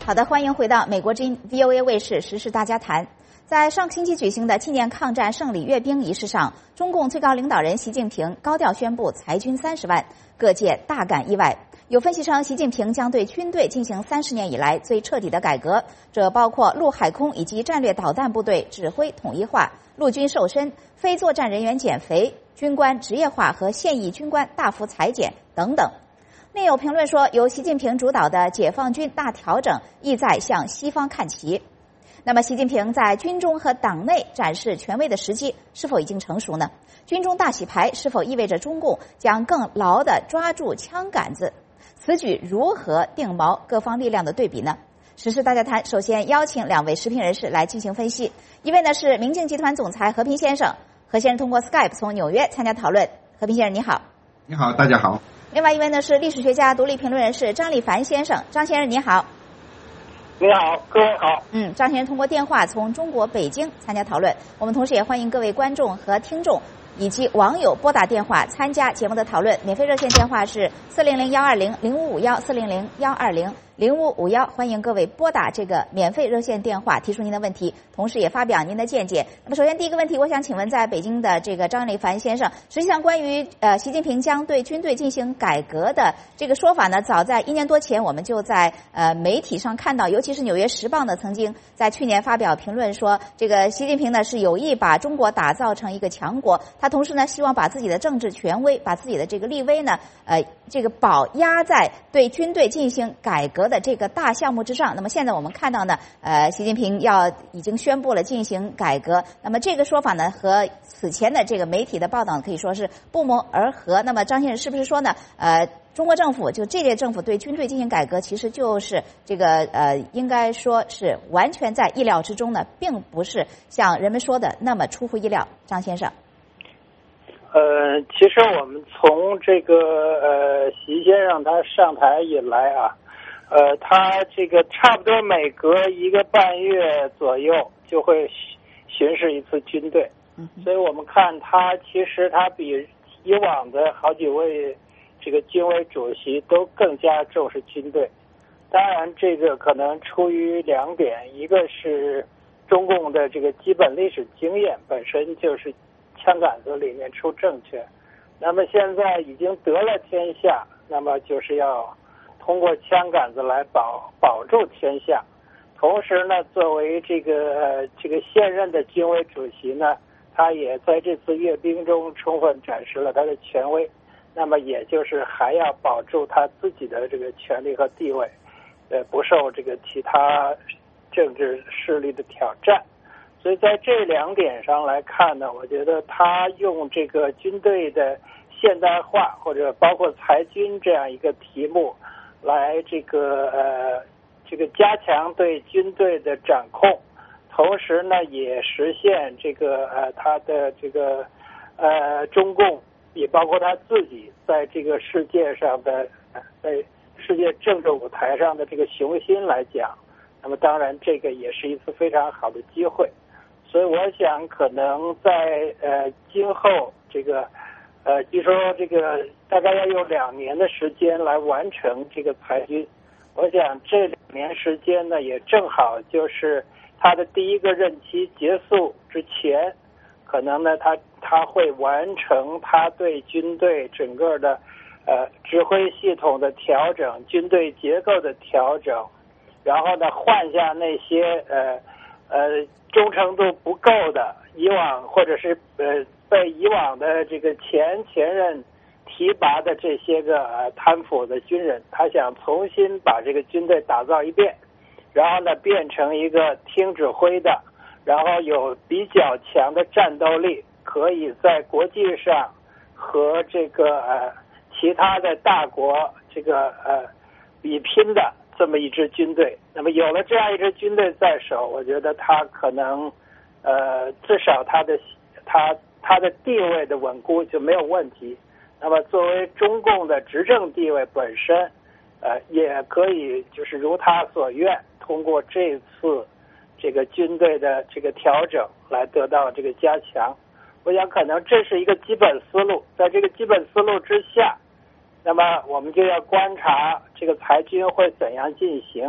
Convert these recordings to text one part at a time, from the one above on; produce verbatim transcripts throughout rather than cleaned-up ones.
好的，欢迎回到美国之音 V O A 卫视时事大家谈。在上星期举行的纪念抗战胜利阅兵仪式上，中共最高领导人习近平高调宣布裁军三十万，各界大感意外。有分析称，习近平将对军队进行三十年以来最彻底的改革，这包括陆海空以及战略导弹部队指挥统一化、陆军瘦身、非作战人员减肥、军官职业化和现役军官大幅裁减等等。另有评论说，由习近平主导的解放军大调整意在向西方看齐。那么，习近平在军中和党内展示权威的时机是否已经成熟呢？军中大洗牌是否意味着中共将更牢地抓住枪杆子？此举如何定锚各方力量的对比呢？时事大家谈，首先邀请两位时评人士来进行分析。一位呢是明镜集团总裁何平先生，何先生通过 Skype 从纽约参加讨论。何平先生你好。 你好，大家好。 另外一位呢是历史学家、独立评论人士张立凡先生，张先生你好。 你好，各位好。 嗯，张先生通过电话从中国北京参加讨论。我们同时也欢迎各位观众和听众以及网友拨打电话参加节目的讨论。免费热线电话是四零零幺二零零五五幺四零零幺二零零五五幺，欢迎各位拨打这个免费热线电话提出您的问题，同时也发表您的见解。那么，首先第一个问题，我想请问，在北京的这个张立凡先生，实际上关于呃习近平将对军队进行改革的这个说法呢，早在一年多前我们就在呃媒体上看到，尤其是《纽约时报》呢曾经在去年发表评论说，这个习近平呢是有意把中国打造成一个强国，他同时呢希望把自己的政治权威、把自己的这个立威呢呃这个保压在对军队进行改革的这个大项目之上。那么现在我们看到呢，呃，习近平要已经宣布了进行改革。那么这个说法呢，和此前的这个媒体的报道可以说是不谋而合。那么张先生是不是说呢？呃，中国政府就这届政府对军队进行改革，其实就是这个呃，应该说是完全在意料之中呢，并不是像人们说的那么出乎意料。张先生。 呃，其实我们从这个呃习先生他上台以来啊。呃，他这个差不多每隔一个半月左右就会巡视一次军队，所以我们看他其实他比以往的好几位这个军委主席都更加重视军队。当然，这个可能出于两点，一个是中共的这个基本历史经验本身就是枪杆子里面出政权，那么现在已经得了天下，那么就是要通过枪杆子来保保住天下。同时呢，作为这个呃这个现任的军委主席呢，他也在这次阅兵中充分展示了他的权威，那么也就是还要保住他自己的这个权力和地位，呃不受这个其他政治势力的挑战。所以在这两点上来看呢，我觉得他用这个军队的现代化或者包括裁军这样一个题目来这个呃这个加强对军队的掌控，同时呢也实现这个呃他的这个呃中共也包括他自己在这个世界上的在世界政治舞台上的这个雄心来讲，那么当然这个也是一次非常好的机会。所以我想可能在呃今后这个呃据说这个大概要用两年的时间来完成这个裁军，我想这两年时间呢也正好就是他的第一个任期结束之前，可能呢他他会完成他对军队整个的呃指挥系统的调整、军队结构的调整，然后呢换下那些呃呃忠诚度不够的以往或者是呃被以往的这个前前任提拔的这些个呃贪腐的军人，他想重新把这个军队打造一遍，然后呢变成一个听指挥的，然后有比较强的战斗力，可以在国际上和这个呃其他的大国这个呃比拼的这么一支军队。那么有了这样一支军队在手，我觉得他可能呃至少他的他他的地位的稳固就没有问题。那么作为中共的执政地位本身呃也可以就是如他所愿，通过这次这个军队的这个调整来得到这个加强。我想可能这是一个基本思路，在这个基本思路之下，那么我们就要观察这个裁军会怎样进行。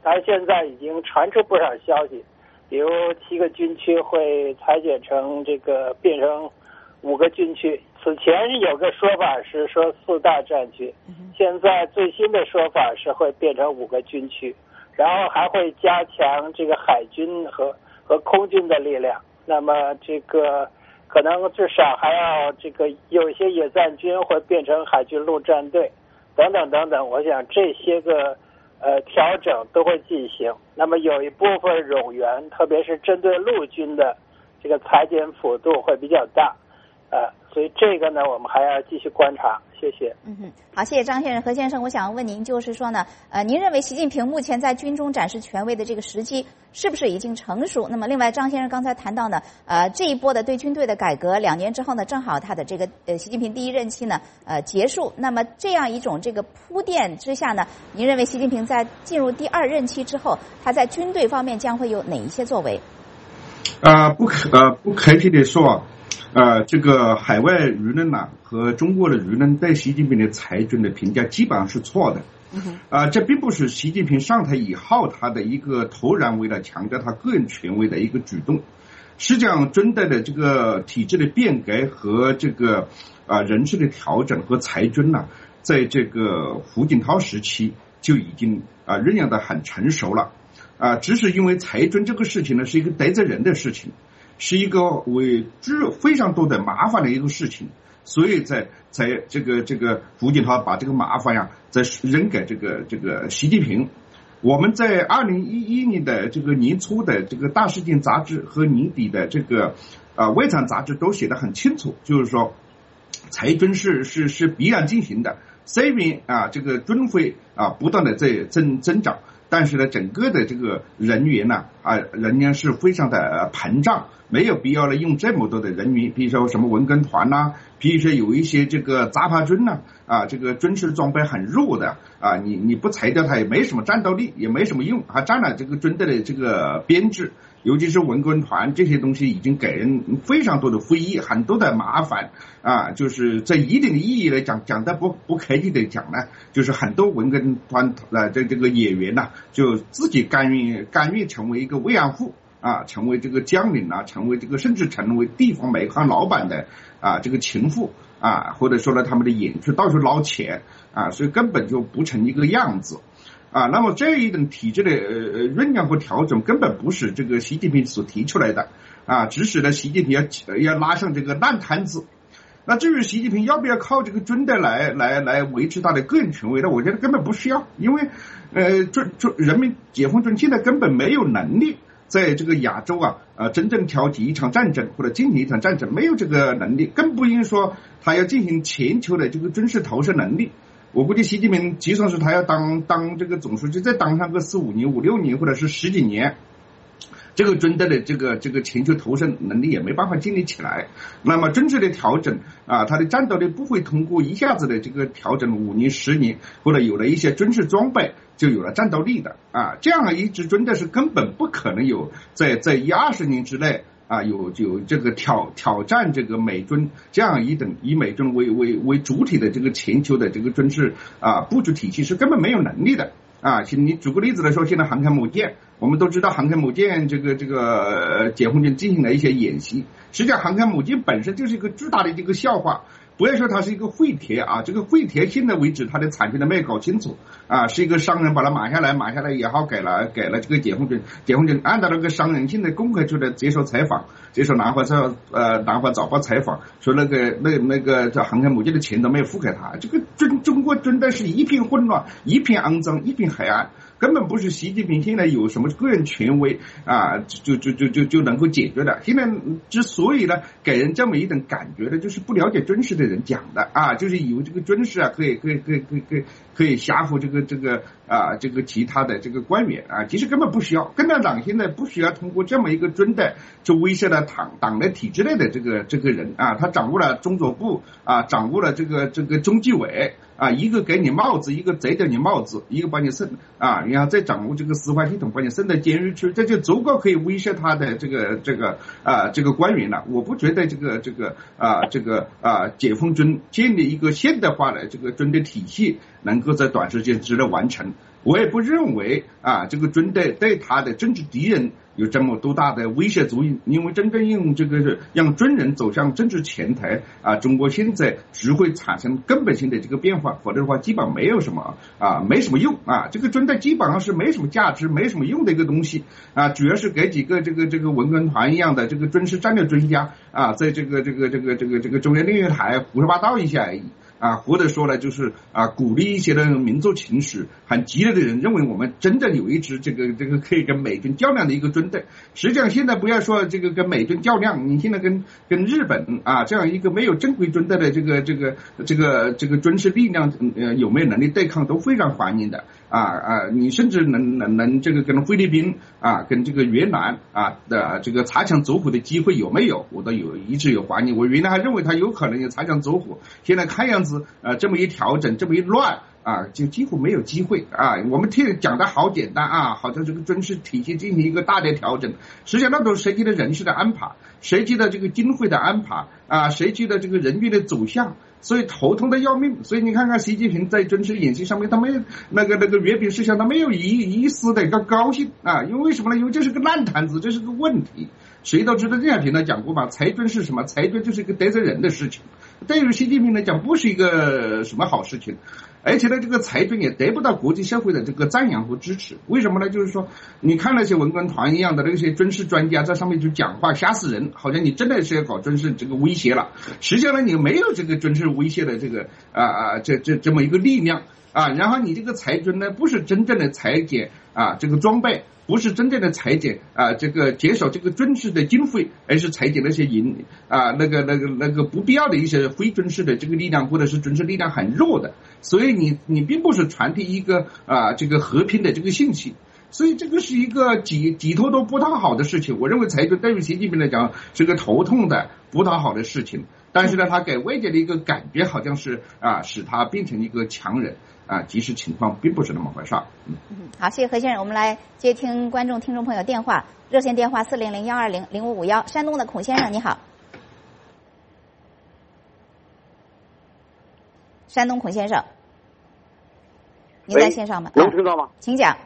他现在已经传出不少消息，比如七个军区会裁减成这个变成五个军区。此前有个说法是说四大战区，现在最新的说法是会变成五个军区，然后还会加强这个海军和和空军的力量。那么这个可能至少还要这个有一些野战军会变成海军陆战队，等等等等。我想这些个呃调整都会进行。那么有一部分冗员，特别是针对陆军的这个裁减幅度会比较大。呃，所以这个呢，我们还要继续观察。谢谢。 嗯哼，好，谢谢张先生。何先生，我想问您，就是说呢，呃，您认为习近平目前在军中展示权威的这个时机是不是已经成熟？那么，另外，张先生刚才谈到呢，呃，这一波的对军队的改革，两年之后呢，正好他的这个呃，习近平第一任期呢，呃，结束。那么，这样一种这个铺垫之下呢，您认为习近平在进入第二任期之后，他在军队方面将会有哪一些作为？ 啊、呃，不可呃不客气的说。呃，这个海外舆论呐和中国的舆论对习近平的裁军的评价基本上是错的。啊、呃，这并不是习近平上台以后他的一个突然为了强调他个人权威的一个举动。实际上，军队的这个体制的变革和这个啊、呃、人事的调整和裁军呐、啊，在这个胡锦涛时期就已经啊酝酿得很成熟了。啊、呃，只是因为裁军这个事情呢是一个得罪人的事情。是一个为之非常多的麻烦的一个事情，所以在在这个这个胡锦涛把这个麻烦呀，再扔给这个这个习近平。我们在二零一一年的这个年初的这个大事件杂志和年底的这个啊外长杂志都写得很清楚，就是说裁军是是是必然进行的。虽然啊这个军费啊不断的在增增长，但是呢整个的这个人员呢啊人员是非常的膨胀。没有必要了用这么多的人员，比如说什么文工团呐、啊，比如说有一些这个杂牌军呐，啊，这个军事装备很弱的啊，你你不裁掉它也没什么战斗力，也没什么用，还占了这个军队的这个编制，尤其是文工团这些东西已经给人非常多的非议，很多的麻烦啊，就是在一定的意义来讲，讲的不不客气的讲呢，就是很多文工团呃这这个演员呐、啊，就自己甘愿甘愿成为一个慰安妇。啊，成为这个将领啊，成为这个甚至成为地方煤矿老板的啊这个情妇啊，或者说呢他们的眼去到处捞钱啊，所以根本就不成一个样子啊。那么这一种体制的呃酝酿和调整根本不是这个习近平所提出来的啊，只是呢习近平要要拉上这个烂摊子。那至于习近平要不要靠这个军队来来来维持他的个人权威呢？我觉得根本不需要，因为呃军军人民解放军现在根本没有能力。在这个亚洲啊，呃，真正挑起一场战争或者进行一场战争，没有这个能力，更不应说他要进行全球的这个军事投射能力。我估计习近平就算是他要当当这个总书记，再当上个四五年、五六年，或者是十几年，这个军队的这个这个全球投射能力也没办法建立起来。那么真正的调整啊，它的战斗力不会通过一下子的这个调整五年、十年，或者有了一些军事装备。就有了战斗力的啊，这样一支军队是根本不可能有在在一二十年之内啊有有这个挑挑战这个美军这样一等以美军为为为主体的这个全球的这个军事啊布局体系是根本没有能力的啊。你举个例子来说，现在航空母舰，我们都知道航空母舰这个这个解放军进行了一些演习，实际上航空母舰本身就是一个巨大的这个笑话。不要说它是一个废铁啊，这个废铁现在为止它的产权都没有搞清楚啊，是一个商人把它买下来，买下来也好给了给了这个解放军，解放军按照那个商人现在公开出来接受采访，接受南华早呃南华早报采访，说那个那那个这航空母舰的钱都没有付给他，这个中中国军队是一片混乱，一片肮脏，一片黑暗。根本不是习近平现在有什么个人权威啊，就就就就就能够解决的。现在之所以呢，给人这么一种感觉呢，就是不了解军事的人讲的啊，就是以为这个军事啊，可以可以可以可以可以可以吓唬这个这个啊这个其他的这个官员啊，其实根本不需要。共产党现在不需要通过这么一个军队就威慑了党党的体制内的这个这个人啊，他掌握了中组部啊，掌握了这个这个中纪委。啊，一个给你帽子，一个摘掉你帽子，一个把你送啊，然后再掌握这个司法系统，把你送到监狱去，这就足够可以威胁他的这个这个啊这个官员了。我不觉得这个这个啊这个啊解放军建立一个现代化的这个军队体系能够在短时间之内完成。 我也不认为啊，这个军队对他的政治敌人有这么多大的威胁作用，因为真正用这个让军人走向政治前台啊，中国现在只会产生根本性的这个变化，否则的话基本没有什么啊，没什么用啊。这个军队基本上是没什么价值、没什么用的一个东西啊，主要是给几个这个这个文工团一样的这个军事战略专家啊，在这个这个这个这个这个中央电视台胡说八道一下而已。啊，或者说呢，就是啊，鼓励一些的民族情绪很激烈的人，认为我们真正有一支这个这个可以跟美军较量的一个军队。实际上，现在不要说这个跟美军较量，你现在跟跟日本啊这样一个没有正规军队的这个这个这个这个军事力量，呃，有没有能力对抗都非常欢迎的啊啊！你甚至能能能这个跟菲律宾啊，跟这个越南啊的这个擦枪走火的机会有没有？我都有一直有怀疑。我原来还认为他有可能有擦枪走火，现在看样子。呃，这么一调整，这么一乱啊，就几乎没有机会啊。我们听讲的好简单啊，好像这个军事体系进行一个大的调整，实际上那都是实际的人事的安排，实际的这个经费的安排啊，实际的这个人员的走向，所以头痛的要命。所以你看看习近平在军事演习上面，他没有那个那个阅兵事项，他没有一一丝的一个高兴啊，因为为什么呢？因为这是个烂摊子，这是个问题。谁都知道，这两天呢讲过嘛，裁军是什么？裁军就是一个得罪人的事情，对于习近平来讲不是一个什么好事情，而且呢，这个裁军也得不到国际社会的这个赞扬和支持。为什么呢？就是说，你看那些文工团一样的那些军事专家在上面就讲话，吓死人，好像你真的是要搞军事这个威胁了。实际上呢，你没有这个军事威胁的这个啊啊这这这么一个力量啊。然后你这个裁军呢，不是真正的裁减啊这个装备。不是真正的裁减啊，这个减少这个军事的经费，而是裁减那些引啊那个那个那个不必要的一些非军事的这个力量，或者是军事力量很弱的，所以你你并不是传递一个啊这个和平的这个信息，所以这个是一个几几头都不讨好的事情。我认为裁军对于习近平来讲是个头痛的不讨好的事情，但是呢，他给外界的一个感觉好像是啊使他变成一个强人。啊，其实情况并不是那么回事。嗯， 好，谢谢何先生。我们来接听观众、听众朋友电话，热线电话四零零幺二零零五五幺，山东的孔先生，你好。山东孔先生，您在线上吗？ 能听到吗？ 请讲。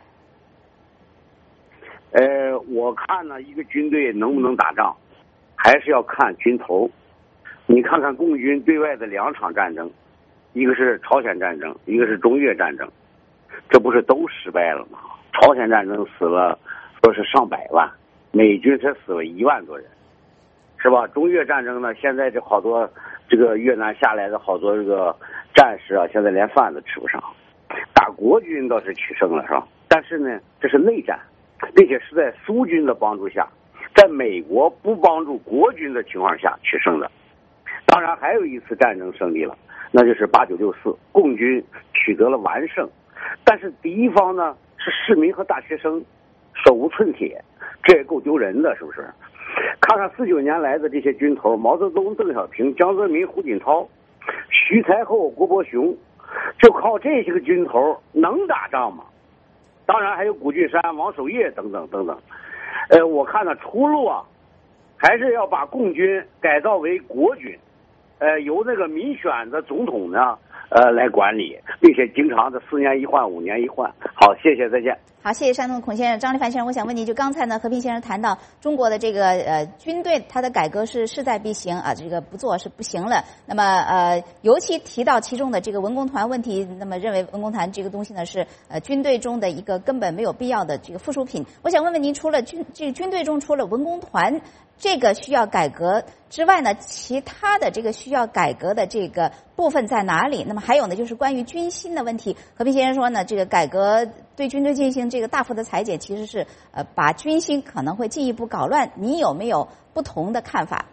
呃，我看呢，一个军队能不能打仗，还是要看军头。你看看共军对外的两场战争。一个是朝鲜战争，一个是中越战争，这不是都失败了吗？朝鲜战争死了说是上百万，美军才死了一万多人，是吧？中越战争呢，现在这好多这个越南下来的好多这个战士啊，现在连饭都吃不上。打国军倒是取胜了，是吧？但是呢，这是内战，并且是在苏军的帮助下，在美国不帮助国军的情况下取胜的。当然还有一次战争胜利了，那就是八九六四，共军取得了完胜，但是敌方呢是市民和大学生，手无寸铁，这也够丢人的，是不是？看看四九年来的这些军头，毛泽东、邓小平、江泽民、胡锦涛、徐才厚、郭伯雄，就靠这些个军头能打仗吗？当然还有谷俊山、王守业等等等等。呃，我看呢，出路啊，还是要把共军改造为国军。呃，由那个民选的总统呢，呃，来管理，并且经常的四年一换，五年一换。好，谢谢，再见。 好，谢谢山东的孔先生。张立凡先生，我想问你，就刚才呢，和平先生谈到中国的这个呃军队，它的改革是势在必行啊，这个不做是不行了。那么呃，尤其提到其中的这个文工团问题，那么认为文工团这个东西呢是呃军队中的一个根本没有必要的这个附属品。我想问问您，除了军这个军队中除了文工团这个需要改革之外呢，其他的这个需要改革的这个部分在哪里？那么还有呢，就是关于军薪的问题。和平先生说呢，这个改革对军队进行这个大幅的裁减，其实是呃把军心可能会进一步搞乱。你有没有不同的看法？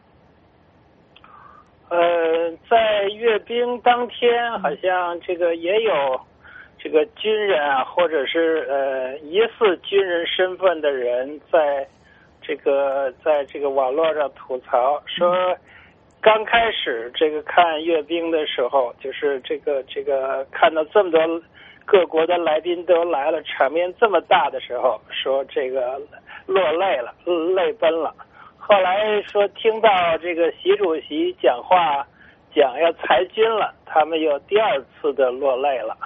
呃，在阅兵当天，好像这个也有这个军人啊，或者是呃疑似军人身份的人在。这个在这个网络上吐槽说，刚开始这个看阅兵的时候，就是这个这个看到这么多各国的来宾都来了，场面这么大的时候，说这个落泪了，泪奔了。后来说听到这个习主席讲话讲要裁军了，他们又第二次的落泪了。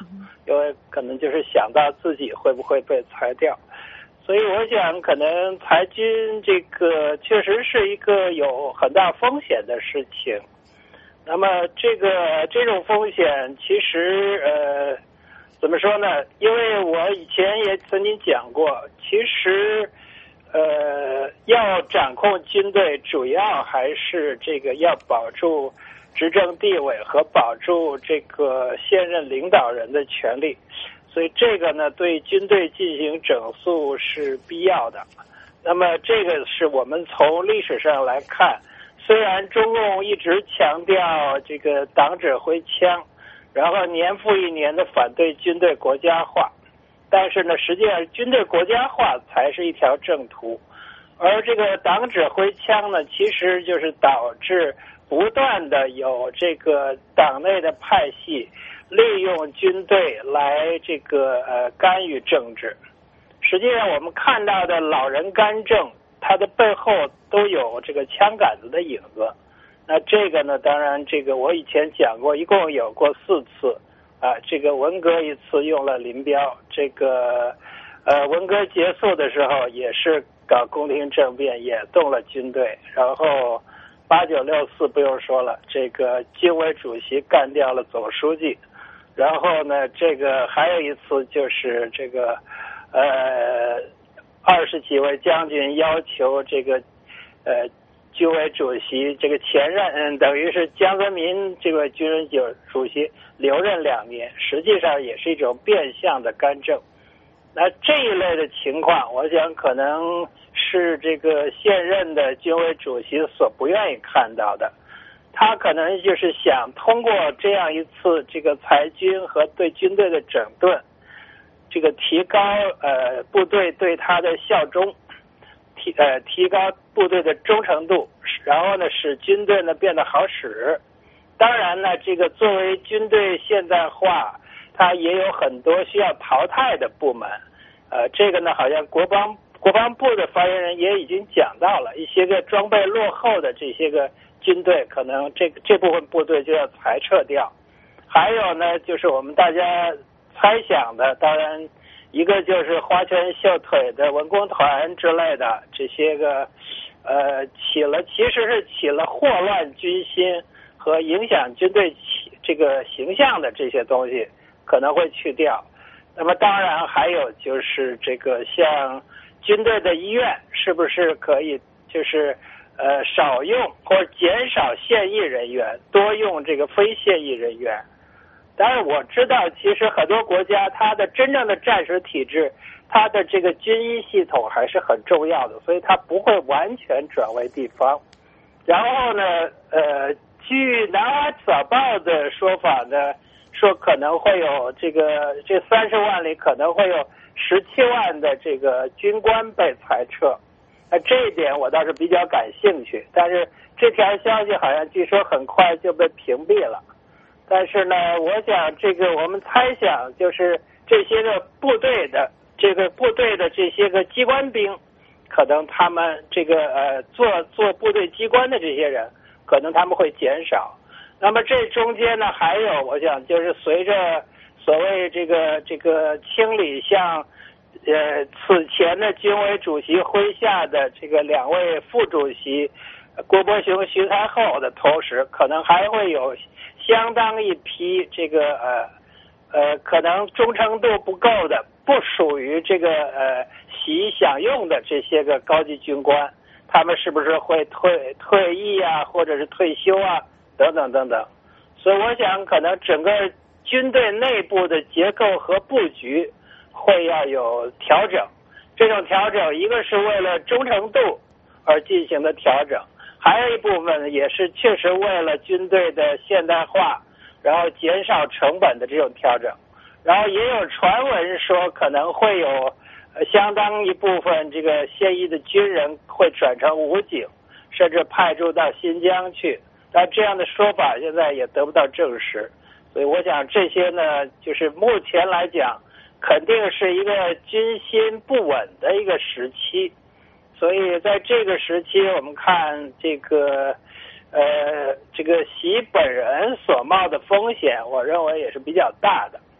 因为可能就是想到自己会不会被裁掉。所以我想可能裁军这个确实是一个有很大风险的事情。那么这个这种风险其实呃怎么说呢？因为我以前也曾经讲过，其实呃要掌控军队主要还是这个要保住执政地位和保住这个现任领导人的权利。所以这个呢，对军队进行整肃是必要的。那么这个是我们从历史上来看，虽然中共一直强调这个党指挥枪，然后年复一年的反对军队国家化，但是呢，实际上军队国家化才是一条正途。而这个党指挥枪呢，其实就是导致不断的有这个党内的派系利用军队来这个呃干预政治。实际上我们看到的老人干政，它的背后都有这个枪杆子的影子。那这个呢，当然这个我以前讲过，一共有过四次啊。这个文革一次用了林彪，这个呃文革结束的时候也是搞宫廷政变，也动了军队。然后八九六四不用说了，这个军委主席干掉了总书记。然后呢，这个还有一次就是这个，呃，二十几位将军要求这个，呃，军委主席这个前任，嗯，等于是江泽民这个军委主席留任两年，实际上也是一种变相的干政。那这一类的情况，我想可能是这个现任的军委主席所不愿意看到的。他可能就是想通过这样一次这个裁军和对军队的整顿，这个提高呃部队对他的效忠，提呃提高部队的忠诚度，然后呢使军队呢变得好使。当然呢，这个作为军队现代化，它也有很多需要淘汰的部门。呃，这个呢好像国防国防部的发言人也已经讲到了，一些个装备落后的这些个军队，可能这这部分部队就要裁撤掉。还有呢，就是我们大家猜想的，当然一个就是花拳绣腿的文工团之类的这些个呃起了其实是起了祸乱军心和影响军队起这个形象的这些东西可能会去掉。那么当然还有就是这个像军队的医院是不是可以就是呃，少用或者减少现役人员，多用这个非现役人员。当然我知道，其实很多国家它的真正的战时体制，它的这个军医系统还是很重要的，所以它不会完全转为地方。然后呢，呃，据南华早报的说法呢，说可能会有这个这三十万里可能会有十七万的这个军官被裁撤。那这一点我倒是比较感兴趣，但是这条消息好像据说很快就被屏蔽了。但是呢，我想这个我们猜想，就是这些个部队的这个部队的这些个机关兵，可能他们这个呃做做部队机关的这些人，可能他们会减少。那么这中间呢，还有我想就是随着所谓这个这个清理像。呃，此前的军委主席麾下的这个两位副主席郭伯雄、徐才厚的同时，可能还会有相当一批这个呃呃可能忠诚度不够的，不属于这个呃洗衣享用的这些个高级军官，他们是不是会退退役啊，或者是退休啊，等等等等。所以我想，可能整个军队内部的结构和布局会要有调整，这种调整一个是为了忠诚度而进行的调整，还有一部分也是确实为了军队的现代化，然后减少成本的这种调整。然后也有传闻说可能会有相当一部分这个现役的军人会转成武警，甚至派驻到新疆去，但这样的说法现在也得不到证实。所以我想这些呢，就是目前来讲肯定是一个军心不稳的一个时期，所以在这个时期，我们看这个呃这个习本人所冒的风险，我认为也是比较大的。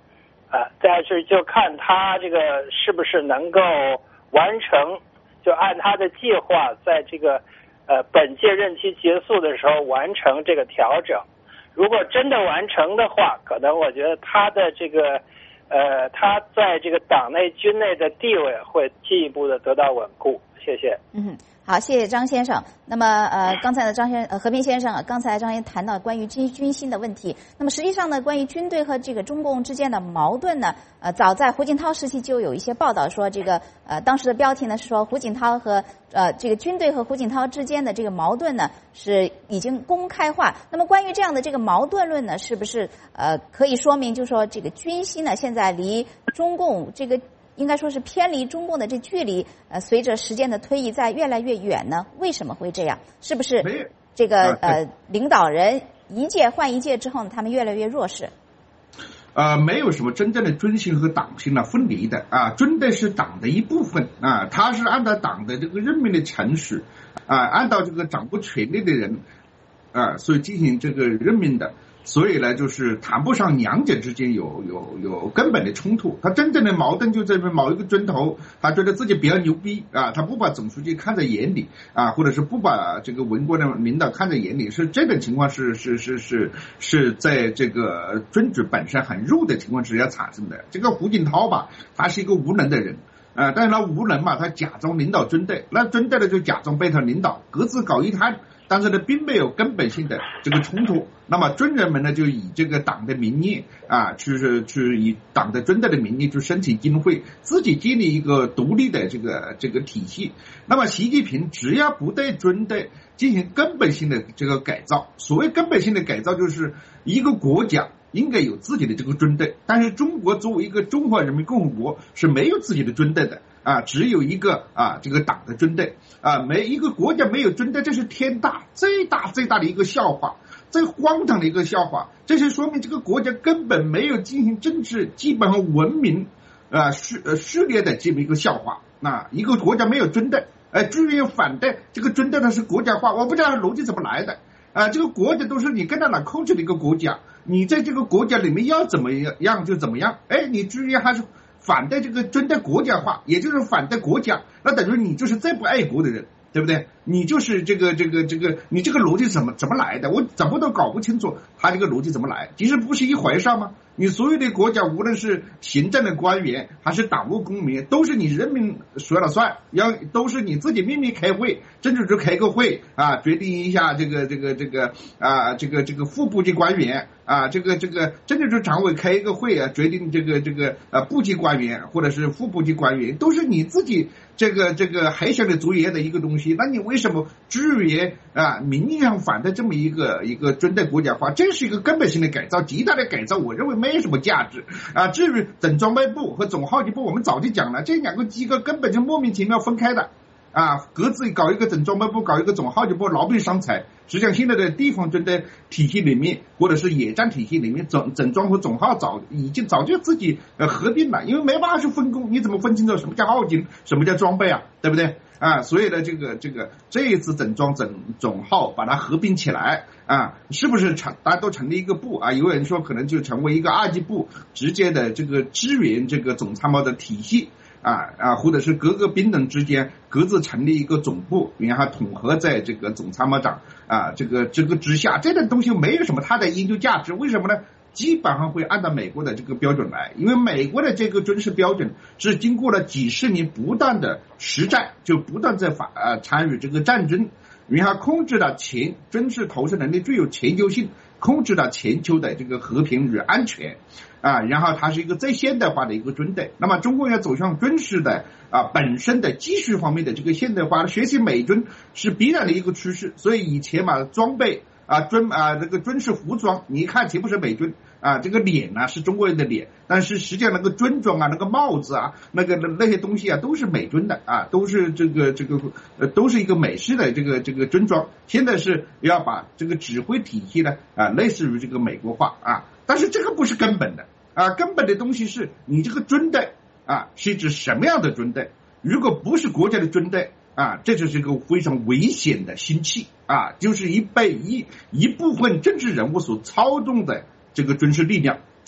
啊，但是就看他这个是不是能够完成，就按他的计划，在这个呃本届任期结束的时候完成这个调整。如果真的完成的话，可能我觉得他的这个呃他在这个党内军内的地位会进一步的得到稳固。谢谢。 嗯。好，谢谢张先生。那么，呃，刚才呢，张先呃和平先生啊，刚才张先生谈到关于军军心的问题。那么，实际上呢，关于军队和这个中共之间的矛盾呢，呃，早在胡锦涛时期就有一些报道说，这个呃，当时的标题呢是说胡锦涛和呃这个军队和胡锦涛之间的这个矛盾呢是已经公开化。那么，关于这样的这个矛盾论呢，是不是呃可以说明，就是说这个军心呢现在离中共这个应该说是偏离中共的这距离，呃，随着时间的推移在越来越远呢？为什么会这样？是不是这个呃领导人一届换一届之后呢，他们越来越弱势？ 呃，没有什么真正的军心和党心呢分离的啊，军队是党的一部分啊，它是按照党的这个任命的程序啊，按照这个掌握权力的人啊，所以进行这个任命的。所以呢，就是谈不上两者之间有有有根本的冲突。他真正的矛盾就在于某一个军头，他觉得自己比较牛逼啊，他不把总书记看在眼里啊，或者是不把这个文国的领导看在眼里，是这种情况是是是是是在这个军职本身很弱的情况之下产生的。这个胡锦涛吧，他是一个无能的人。啊，但是他无能嘛，他假装领导军队，那军队呢就假装被他领导，各自搞一摊，但是呢并没有根本性的这个冲突。那么军人们呢就以这个党的名义啊，去去以党的军队的名义去申请经费，自己建立一个独立的这个这个体系。那么习近平只要不对军队进行根本性的这个改造，所谓根本性的改造就是一个国家应该有自己的这个军队，但是中国作为一个中华人民共和国是没有自己的军队的啊，只有一个啊这个党的军队啊，没一个国家没有军队，这是天大最大最大的一个笑话，最荒唐的一个笑话。这是说明这个国家根本没有进行政治基本和文明啊序呃序列的这么一个笑话。那一个国家没有军队，哎，居然反对这个军队呢是国家化，我不知道逻辑怎么来的。啊，这个国家都是你跟他哪控制的一个国家，你在这个国家里面要怎么样就怎么样，哎，你居然还是反对这个军队国家化，也就是反对国家，那等于你就是最不爱国的人，对不对？你就是这个这个这个，你这个逻辑怎么怎么来的？我怎么都搞不清楚他这个逻辑怎么来，其实不是一回事吗？你所有的国家，无论是行政的官员还是党务公民，都是你人民说了算，要都是你自己秘密开会，政治局开个会啊，决定一下这个这个这个啊这个这个副部级官员啊，这个这个政治局常委开一个会啊，决定这个这个呃部级官员或者是副部级官员，都是你自己这个这个黑箱的作业的一个东西。那你为什么至于啊名义上反对这么一个一个军队国家化？这是一个根本性的改造，极大的改造，我认为没有什么价值啊。至于总装备部和总号机部，我们早就讲了，这两个机构根本就莫名其妙分开的啊，各自搞一个总装备部，搞一个总号机部，劳病伤财。实际上现在的地方军队体系里面，或者是野战体系里面，总总装和总号早已经早就自己呃合并了，因为没办法去分工，你怎么分清楚什么叫号警，什么叫装备啊，对不对啊？所以呢，这个这个这一次整装整总号把它合并起来啊，是不是成大家都成立一个部啊？有人说可能就成为一个二级部，直接的这个支援这个总参谋的体系。啊啊，或者是各个兵种之间各自成立一个总部，然后统合在这个总参谋长啊这个这个之下，这种东西没有什么它的研究价值。为什么呢？基本上会按照美国的这个标准来，因为美国的这个军事标准是经过了几十年不断的实战，就不断在法呃参与这个战争，然后控制了全军事投射能力具有全球性，控制了全球的这个和平与安全。啊，然后它是一个最现代化的一个军队。那么中国要走向军事的啊本身的技术方面的这个现代化，学习美军是必然的一个趋势。所以以前嘛，装备啊军啊这个军事服装，你一看岂不是美军啊？这个脸呢、啊、是中国人的脸，但是实际上那个军装啊、那个帽子啊、那个那些东西啊，都是美军的啊，都是这个这个呃都是一个美式的这个这个军装。现在是要把这个指挥体系呢啊类似于这个美国化啊。但是这个不是根本的啊，根本的东西是你这个军队啊是指什么样的军队？如果不是国家的军队啊，这就是一个非常危险的心气啊，就是一被一一部分政治人物所操纵的这个军事力量。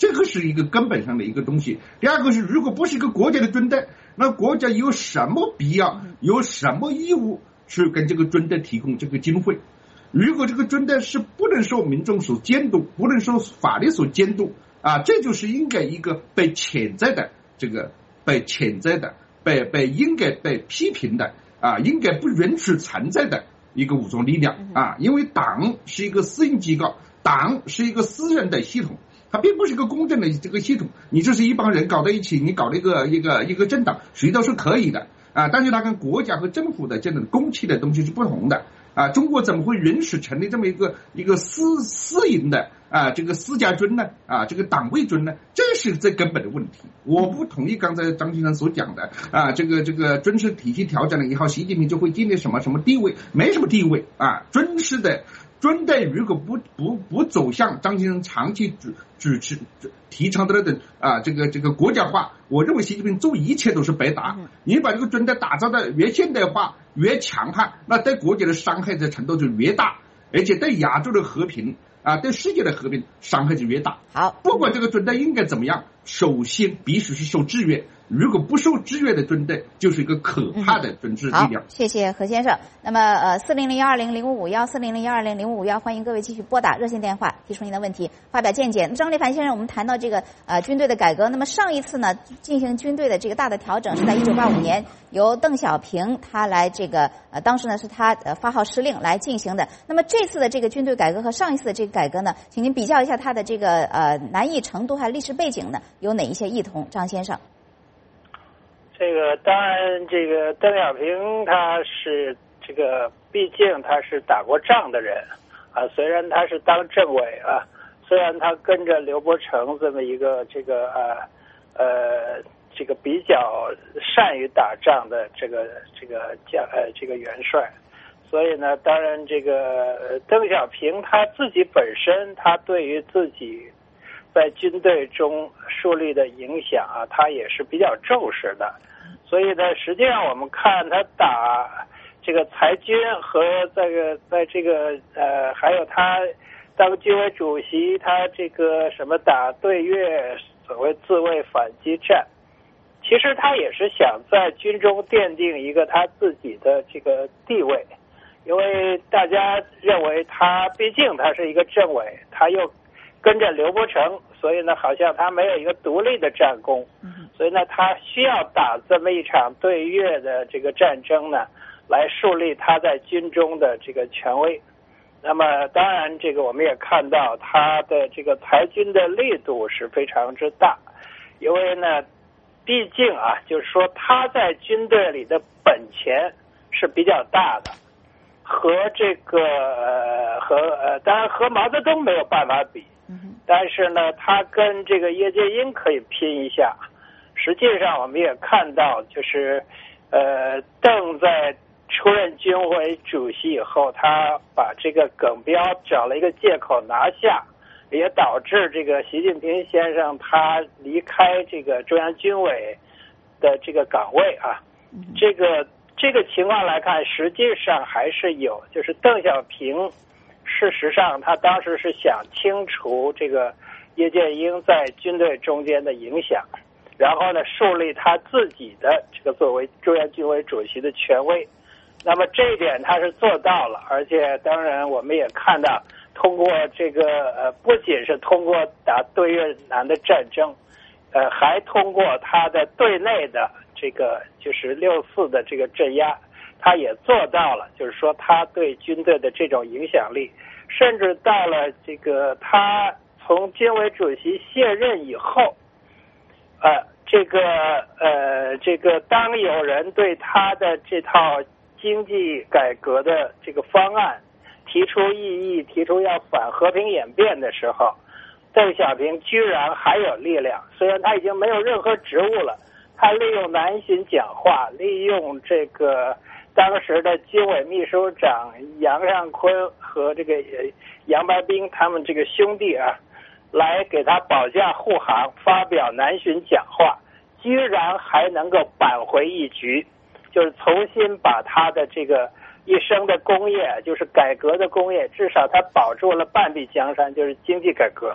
这个是一个根本上的一个东西。第二个是，如果不是一个国家的军队，那国家有什么必要，有什么义务去跟这个军队提供这个经费？如果这个军队是不能受民众所监督，不能受法律所监督啊，这就是应该一个被谴责的这个被谴责的被被应该被批评的啊，应该不允许存在的一个武装力量啊，因为党是一个私营机构，党是一个私人的系统，它并不是一个公正的这个系统。你就是一帮人搞在一起，你搞了一个一个一个政党，谁都是可以的啊，但是它跟国家和政府的这种公器的东西是不同的啊。中国怎么会允许成立这么一个一个私私营的啊这个私家军呢？啊，这个党卫军呢？这是最根本的问题。我不同意刚才张先生所讲的啊，这个这个军事体系调整了以后，习近平就会建立什么什么地位？没什么地位啊，军事的。军队如果不不不走向张先生长期主主持提倡的那种啊这个这个国家化，我认为习近平做一切都是白搭。你把这个军队打造的越现代化越强悍，那对国家的伤害的程度就越大，而且对亚洲的和平啊对世界的和平伤害就越大。 好， 不管这个军队应该怎么样，首先必须是受制约。如果不受制约的军队，就是一个可怕的军事力量。 好，谢谢何先生。那么呃，四零零幺二零零五五幺，四零零幺二零零五五幺，欢迎各位继续拨打热线电话，提出您的问题，发表见解。张立凡先生，我们谈到这个呃军队的改革，那么上一次呢进行军队的这个大的调整是在一九八五年，由邓小平他来这个呃当时呢是他呃发号施令来进行的。那么这次的这个军队改革和上一次的这个改革呢，请您比较一下它的这个呃难易程度还有历史背景呢有哪一些异同？张先生。 这个当然，这个邓小平他是这个，毕竟他是打过仗的人啊。虽然他是当政委啊，虽然他跟着刘伯承这么一个这个呃呃这个比较善于打仗的这个这个将呃这个元帅，所以呢，当然这个邓小平他自己本身，他对于自己在军队中树立的影响啊，他也是比较重视的。所以呢，实际上我们看他打这个裁军和这个在这个呃，还有他当军委主席，他这个什么打对越所谓自卫反击战，其实他也是想在军中奠定一个他自己的这个地位，因为大家认为他毕竟他是一个政委，他又跟着刘伯承，所以呢，好像他没有一个独立的战功，所以呢，他需要打这么一场对越的这个战争呢，来树立他在军中的这个权威。那么，当然，这个我们也看到他的这个裁军的力度是非常之大，因为呢，毕竟啊，就是说他在军队里的本钱是比较大的，和这个呃和呃，当然和毛泽东没有办法比。但是呢，他跟这个叶剑英可以拼一下。实际上，我们也看到，就是呃，邓在出任军委主席以后，他把这个耿彪找了一个借口拿下，也导致这个习近平先生他离开这个中央军委的这个岗位啊。这个这个情况来看，实际上还是有，就是邓小平。事实上，他当时是想清除这个叶剑英在军队中间的影响，然后呢，树立他自己的这个作为中央军委主席的权威。那么这一点他是做到了，而且当然我们也看到，通过这个呃，不仅是通过打对越南的战争，呃，还通过他的对内的这个就是六四的这个镇压。他也做到了，就是说他对军队的这种影响力，甚至到了这个他从军委主席卸任以后，呃，这个呃，这个当有人对他的这套经济改革的这个方案提出异议，提出要反和平演变的时候，邓小平居然还有力量，虽然他已经没有任何职务了，他利用南巡讲话，利用这个。当时的军委秘书长杨尚昆和这个杨白冰他们这个兄弟啊，来给他保驾护航，发表南巡讲话，居然还能够扳回一局，就是重新把他的这个一生的功业，就是改革的功业，至少他保住了半壁江山，就是经济改革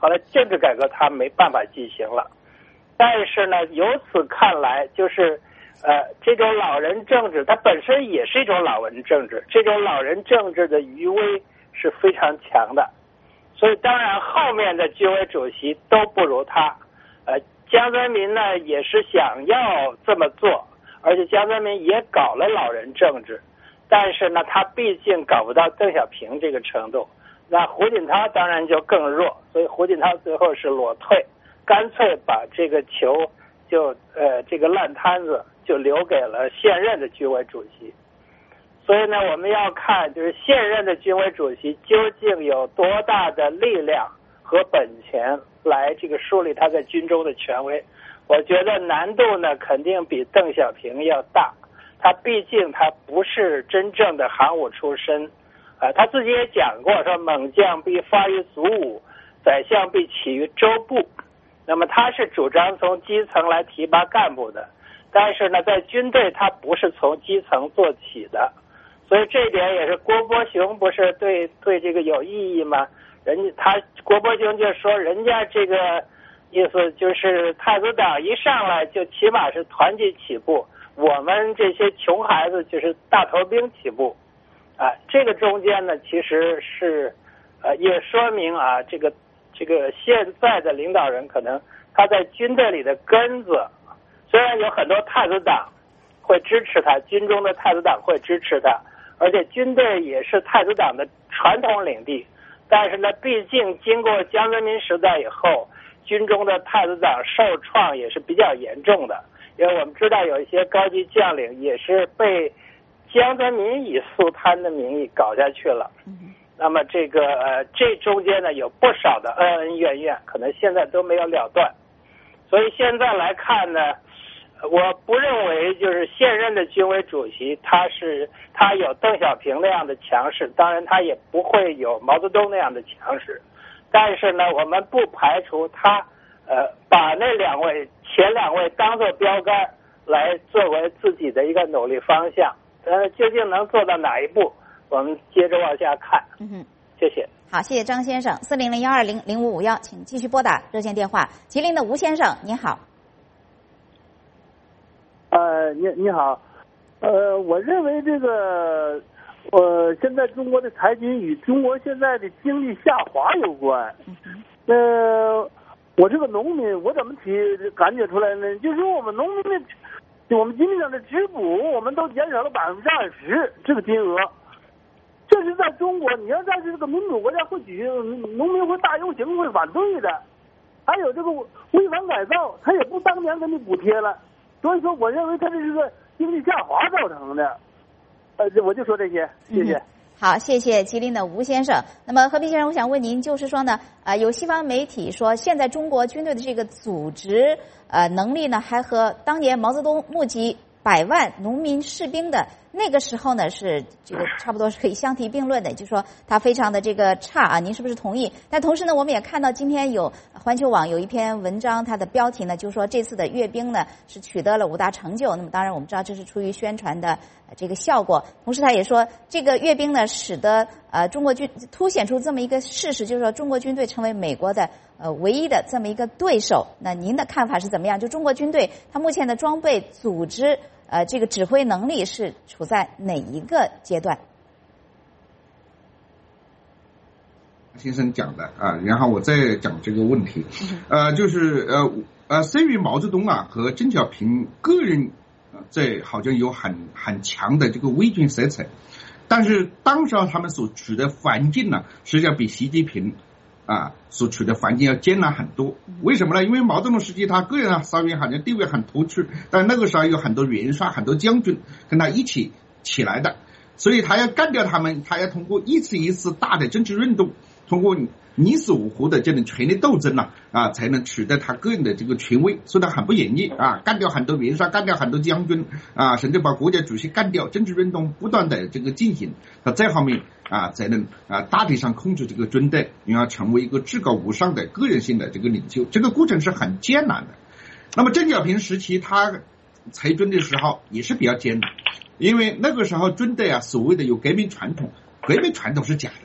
后来政治改革他没办法进行了。但是呢，由此看来，就是呃，这种老人政治，它本身也是一种老人政治，这种老人政治的余威是非常强的。所以当然后面的军委主席都不如他。呃，江泽民呢也是想要这么做，而且江泽民也搞了老人政治，但是呢，他毕竟搞不到邓小平这个程度。那胡锦涛当然就更弱，所以胡锦涛最后是裸退，干脆把这个球就呃这个烂摊子就留给了现任的军委主席。所以呢，我们要看就是现任的军委主席究竟有多大的力量和本钱来这个树立他在军中的权威。我觉得难度呢肯定比邓小平要大，他毕竟他不是真正的航母出身，呃，他自己也讲过说猛将必发于卒伍，宰相必起于州部。那么他是主张从基层来提拔干部的，但是呢，在军队他不是从基层做起的。所以这一点也是郭伯雄不是对对这个有异议吗？人家他郭伯雄就说人家这个意思就是太子党一上来就起码是团级起步，我们这些穷孩子就是大头兵起步啊。这个中间呢其实是呃也说明啊这个这个现在的领导人可能他在军队里的根子，虽然有很多太子党会支持他，军中的太子党会支持他，而且军队也是太子党的传统领地，但是呢，毕竟经过江泽民时代以后，军中的太子党受创也是比较严重的，因为我们知道有一些高级将领也是被江泽民以肃贪的名义搞下去了。嗯、那么这个呃，这中间呢有不少的恩恩怨怨，可能现在都没有了断。所以现在来看呢，我不认为就是现任的军委主席他是他有邓小平那样的强势，当然他也不会有毛泽东那样的强势，但是呢，我们不排除他呃把那两位前两位当做标杆来作为自己的一个努力方向，呃，究竟能做到哪一步，我们接着往下看。 嗯哼， 谢谢。 好，谢谢张先生。四零零幺二零零五五幺，请继续拨打热线电话。吉林的吴先生，您好。 呃，你你好，呃，我认为这个，呃，现在中国的裁军与中国现在的经济下滑有关。呃，我这个农民，我怎么体感觉出来呢？就是说我们农民的，我们经济上的支补，我们都减少了百分之二十这个金额。这是在中国，你要在这个民主国家会举农民会大游行会反对的。还有这个违反改造，他也不当年给你补贴了。所以说，我认为它这是个经济下滑造成的。呃，我就说这些，谢谢。 嗯、好，谢谢吉林的吴先生。那么和平先生，我想问您，就是说呢，呃，有西方媒体说，现在中国军队的这个组织呃能力呢，还和当年毛泽东募集百万农民士兵的那个时候呢，是这个差不多是可以相提并论的，就是说它非常的这个差啊，您是不是同意？但同时呢，我们也看到今天有环球网有一篇文章，它的标题呢，就是说这次的阅兵呢是取得了五大成就。那么当然我们知道这是出于宣传的这个效果，同时他也说这个阅兵呢，使得呃中国军凸显出这么一个事实，就是说中国军队成为美国的呃唯一的这么一个对手。那您的看法是怎么样？就中国军队它目前的装备、组织。呃，这个指挥能力是处在哪一个阶段？ 先生讲的啊，然后我再讲这个问题，呃，就是呃呃，生于毛泽东啊和邓小平个人在好像有很很强的这个威权色彩，但是当时他们所处的环境呢，实际上比习近平啊，所处的环境要艰难很多。为什么呢？因为毛泽东时期他个人啊稍微好像地位很突出，但那个时候有很多元帅、很多将军跟他一起起来的，所以他要干掉他们，他要通过一次一次大的政治运动，通过你死我活的这种权力斗争呢，啊，才能取得他个人的这个权威，所以他很不容易啊，干掉很多元帅，干掉很多将军啊，甚至把国家主席干掉，政治运动不断的这个进行，那这方面啊才能啊大体上控制这个军队，你要成为一个至高无上的个人性的这个领袖，这个过程是很艰难的。那么邓小平时期他裁军的时候也是比较艰难，因为那个时候军队啊所谓的有革命传统，革命传统是假的。